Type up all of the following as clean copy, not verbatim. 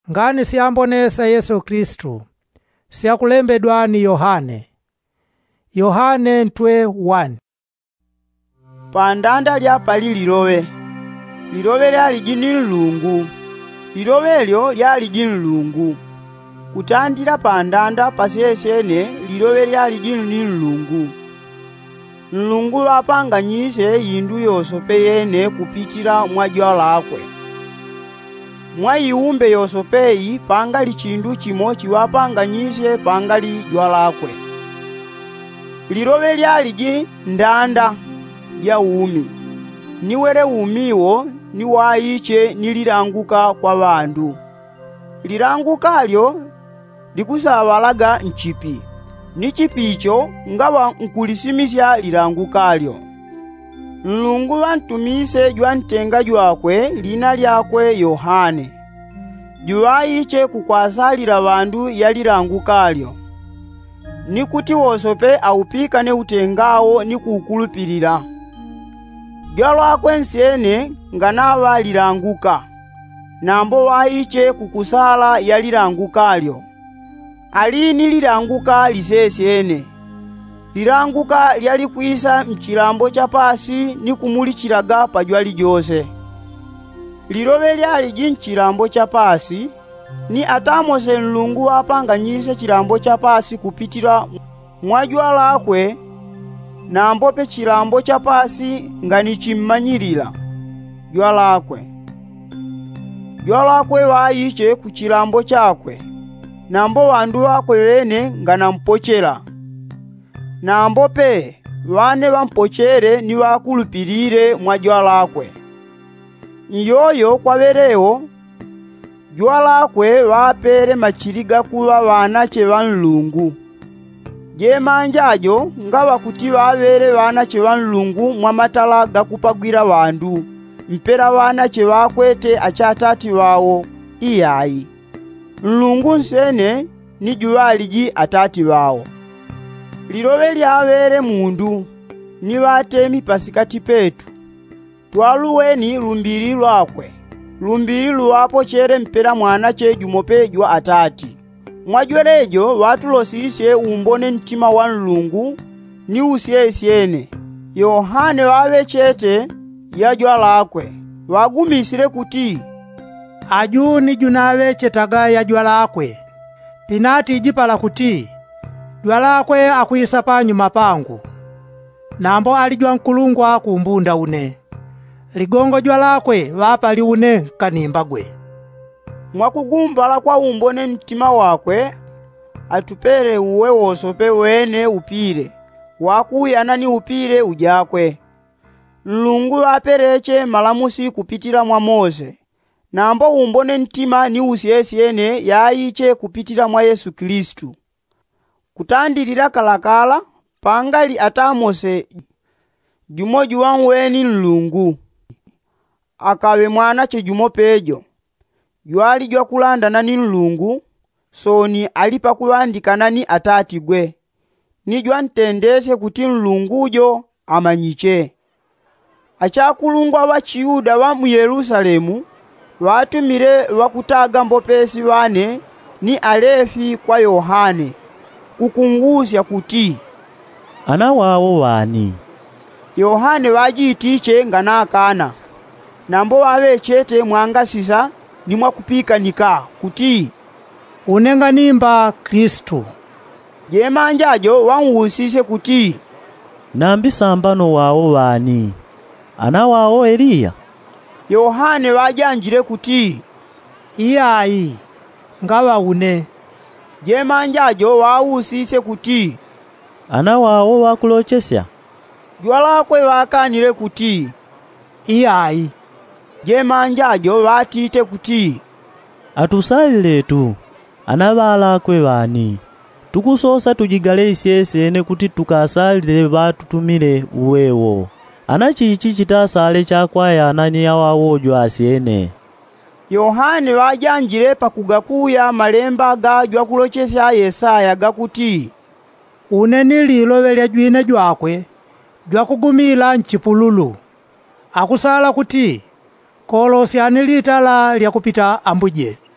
ngani siyambonesa Yesu Kristu siyakulembedwa ni Yohane. Yohane 1. Pandanda lyapali lilowe. Lilowe lyali gini Mulungu. Lilowe elyo lyali gini Mulungu. Kutandira pandanda pasiyesene lilowe lyali gini Mulungu. Mulungu wapanganyise yindu yosope yene kupitira mwa jwa lakwe. Mwa iumbe yosopeyi pangali chindu chimo chiwapanganyise pangali jwa lakwe. Lilowe lyali ndanda lya umi. Niwere umiwo niwayiche niliranguka kwa bandu. Liranguka lyo likusabalaga nchipi. Nichipi icho ngawa nkulisimisya liranguka lyo. Mulungu wantumise jwa ntenga jwakwe lina lyakwe Yohane. Juwayiche kukwasalira bandu yaliranguka lyo. Nikuti wosope aupika ne utengawo ni kukulupirira. Gyalwakwe nsene nganawa liranguka. Nambo wayiche kukusala yaliranguka lyo. Alini liranguka lisesene. Liranguka lyali kwisa mchilambo cha pasi ni kumulichiraga pajwali jose. Lilowe lyali mchilambo cha pasi ni atamose Mulungu wapanganyise chilambo cha pasi kupitira mwajwa lakwe, nambo pe chilambo cha pasi ngani chimmanyirira jwa lakwe. Jwa lakwe wayiche ku chilambo chakwe, nambo wandu wakwe wene ngana mpochera. Nambo pe wane wampochere ni wakulupirire mwa jwa lakwe. Iyoyo kwa vereo jwa lakwe wapere machiriga kuwa wanache wa Mulungu. Jemanjajo ngawa kuti wabere wanache wa Mulungu mwa matala gakupagwira wandu. Mpera wanache wakwete achatati wawo iyayi. Mulungu nsene ni juwaliji atati wawo. Lilowe lyabere mundu ni watemi pasikati petu. Twaluweni lumbiri lwakwe. Lumbiri luwapo chere mpera mwanache jumope jwa atati. Mwajwerejo watulosisye umbone ntima wa Mulungu ni usyesyene. Yohane wawe chete ya jwa lakwe. Wagumisire kuti ajuni junawe chetaga ya jwa lakwe. Pinati jipala kuti jwa lakwe akuyisa panyuma pangu. Nambo alijwa nkulungwa kumbunda une. Ligongo jwa lakwe wapali une kanimbagwe. Mwakugumbala kwa umbone ntima wakwe atupere uwe wosope wene upire. Wakuyana ni upire ujakwe. Mulungu wapereche malamusi kupitira mwa Mose. Nambo umbone ntima ni usyesyene yayiche kupitira mwa Yesu Kristu. Kutandirira kalakala pangali atamose jumoju wanweni Mulungu. Akawe mwanache jumopejo. Jwali jwa kulandana ni Mulungu, soni alipa kulandikana ni atati gwe. Ni jwa ntendese kuti Mulungujo amanyiche. Achakulungwa wa Chiyuda wa mu Yerusalemu, watumire wakutaga mbopesi wane ni Alefi kwa Yohane. Kukungusya kuti ana wawo wani. Yohane wajitiche nganakana. Nambo wawe chete mwangasisa ni mwakupika nika kuti unenga nimba Kristu. Jemanjajo wanguhusise kuti nambi sambano wawo wani. Ana wawo Eliya. Yohane wajanjire kuti iyayi ngawa une. Jemanjajo wahusise kuti ana wawo wakulochesya. Jwa lakwe wakanire kuti iyayi. Jemanjajo watite kuti atusalile tu. Ana balakwe bani. Tukusosa tujigale isyesene kuti tukasalile batutumile uwewo. Ana chichi chitasale chakwaya anani ya wawojo asyene. Yohane wajanjire pakugakuya malemba gajwa kulochesya Yesaya gakuti uneni lilowe lya jwine jwakwe jwakugumila nchipululu. Akusala kuti kolosyani litala lya kupita ambuje.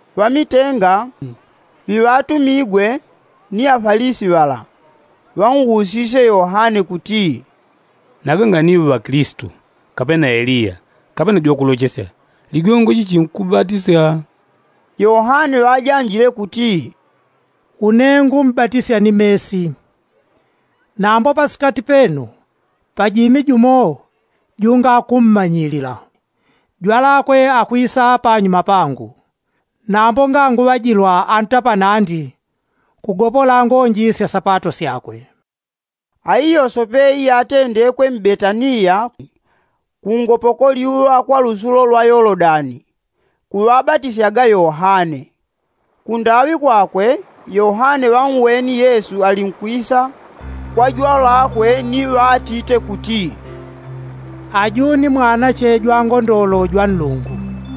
Vamitenga vivatumigwe ni Afarisi vala vanguhusise Yohane kuti nakenga niwe wa Kristu kapena Eliya kapena dyokulojesa ligongo chichimkubatisa. Yohane wajanjire kuti unengu mbatisya ni Mesi. Nambo pasikati penu pajimi jumo junga kummanyilila. Jwalakwe akwisa panyuma pangu. Nambo ngangu wajilwa antapa nandi kugopola ngonji sya sapato syakwe. Aiyo sopeyi atendekwe mbetaniya kungopoko liwa kwa luzulo lwa Yorodani kuwabatisyaga Yohane. Kundawi kwakwe Yohane wamweni Yesu alinkwisa kwa jwa lakwe ni watite kuti ajuni mwana chejwa ngondolo jwa nlungu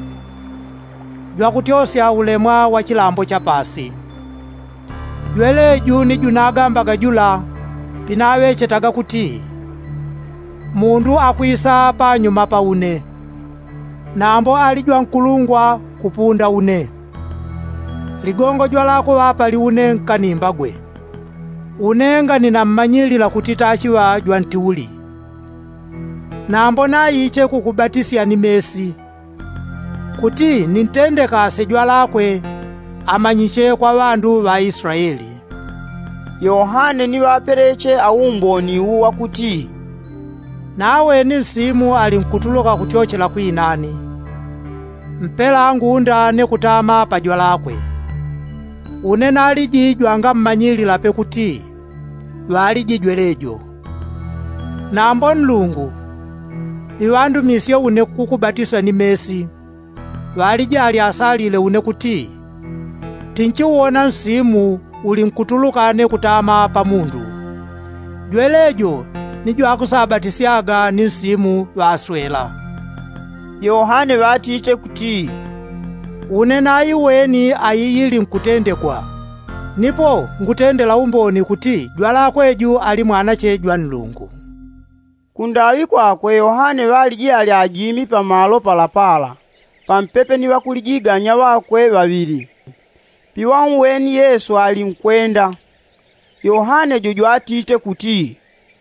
jwa kutyosya ulemwa wa chilambo cha pasi. Jwele juni junagambaga jula pinawe chetaga kuti mundu akwisa panyuma pa une nambo alijwa nkulungwa kupunda une. Ligongo jwa lako wapa liune nkanimba gwe. Unenga ninammanyilila kuti tachiwa jwa ntiuli. Nambo nayiche kukubatisya ni Mesi kuti nintende kase jwa lakwe amanyiche kwa bandu ba Israeli. Yohane ni wapereche aumboni uwa kuti nawe ni nsimu alinkutuluka kutyochela kwinani. Mpela ngunda ne kutama pa jwa lakwe. Unena alijijwa nga mmanyilila pekuti walijijwelejo. Nambo nlungu iwandu misyo une kukubatiswa ni Mesi walijali asalile une kuti tinchiwona nsimu ulinkutuluka ne kutama pa mundu. Jwelejo nijwa akusabatisyaga ni nsimu waswela. Yohane watite kuti unena iweni ayiyili nkutendekwa. Nipo ngutendela umboni kuti jwa lakweju ali mwana chejwa nlungu. Kundawi kwakwe Yohane walijali ajimi pamalo palapala pampepe ni wakulijiganya wakwe babili. Piwamweni Yesu alinkwenda. Yohane jojo atite kuti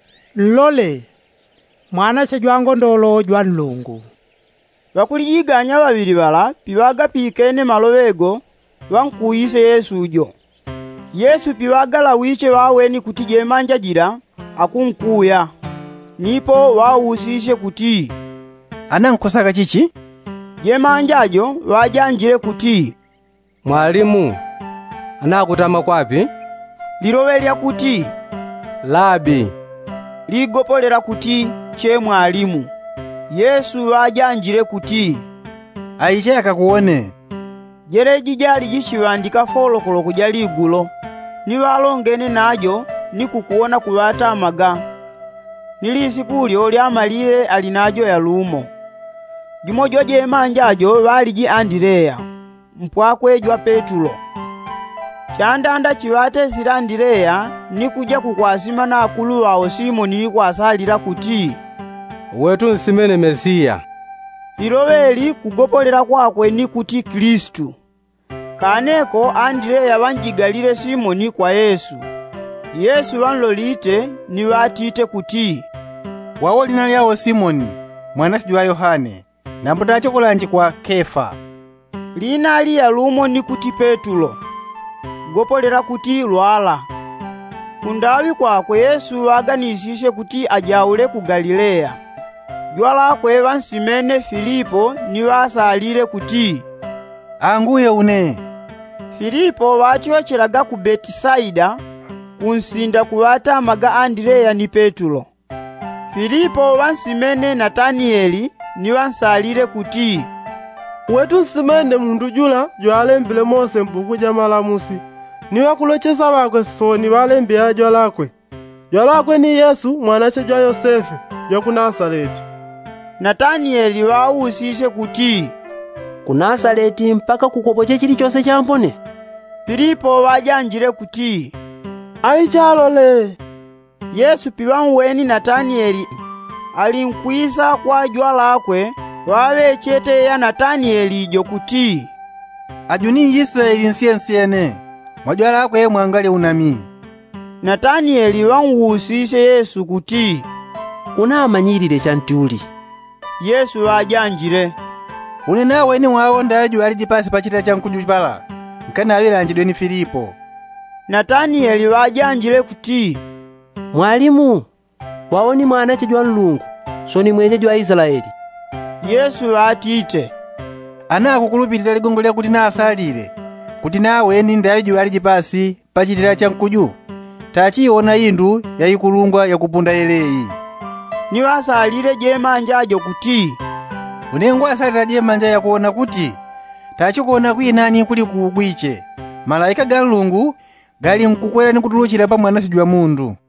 nlole mwana chejwa ngondolo jwa nlungu. Wakulijiganya babili bala piwaga pikene malowego wankuyise Yesu ujo. Yesu piwagala wiche waweni kuti jemanja jira akunkuya. Nipo wawusishe kuti anankusaka chichi? Jemanjajo wajanjire kuti Mwalimu, anakutama kwapi? Lirovelya kuti Labi. Ligopolera kuti che mwalimu. Yesu wajanjire kuti aiche akakuone. Jereji jali jichiwandika folokolo kuja ligulo. Ni walongene najo ni kukuona kuwata amaga. Nilisi kulyo lyamalile alinajo ya lumo. Jumojo jemanjajo waliji Andireya mpwakwe jwa Petulo. Chandanda chiwate sila Andireya ni kuja kukwasima na akulu wao Simoni kwasalira kuti wetu nsimene Mesiya. Liloweli kugopolera kwakwe ni kuti Kristu. Kaneko Andireya wanjigalire Simoni kwa Yesu. Yesu wanlolite ni watite kuti wawo lina lyawo Simoni mwana sijwa Yohane nambo tachokolanji kwa Kefa. Lina liya lumo ni kuti Petulo. Gopolera kuti lwala. Kundawi kwakwe Yesu waganisishe kuti ajaule ku Galileya. Jwa lakwe wansimene Filipo ni wasalire kuti anguye une. Filipo wachiwechelaga ku Betisaida kunsinda kuwata amaga Andireya ni Petulo. Filipo wansimene Natanieli ni wansalire kuti wetu nsimene mundu jula jwalembile Mose mbuku ja malamusi ni wakulochesa bakwe soni balembya jwa lakwe. Jwa lakwe ni Yesu mwana chejwa Yosefe jwa ku Nazareti. Natanieli wawusishe kuti ku Nazareti mpaka kukopoche chili chose champone. Filipo wajanjire kuti aichalole. Yesu piwamweni Natanieli alinkwisa kwa jwa lakwe wawechete ya Natanieli jo kuti ajuni Israeli nsiyensiyene mwajwalakwe mwangali unami. Natanieli wanwusise Yesu kuti unamanyirire chantuli. Yesu wajanjire une nawe ni mwawo ndaju aliji pasi pachita cha nkuju pala nkana awilanjidwe ni Filipo. Natanieli wajanjire kuti Mwalimu, waoni mwana chejwa Mulungu, so ni mwenyeji wa Israeli. Yesu watite anakukulupirira ligongo lya kuti nasalire kuti nawe ni ndaju aliji pasi pachitira cha nkuju tachiona indu yayikulungwa yakupunda eleyi. niwasalire jemanjajo kuti unengo asalira jemanja yakuona kuti tachikuona kwinani kuli kuugwiche malaika ga Mulungu gali nkukwera ni kutuluchira pa mwana sijwa mundu.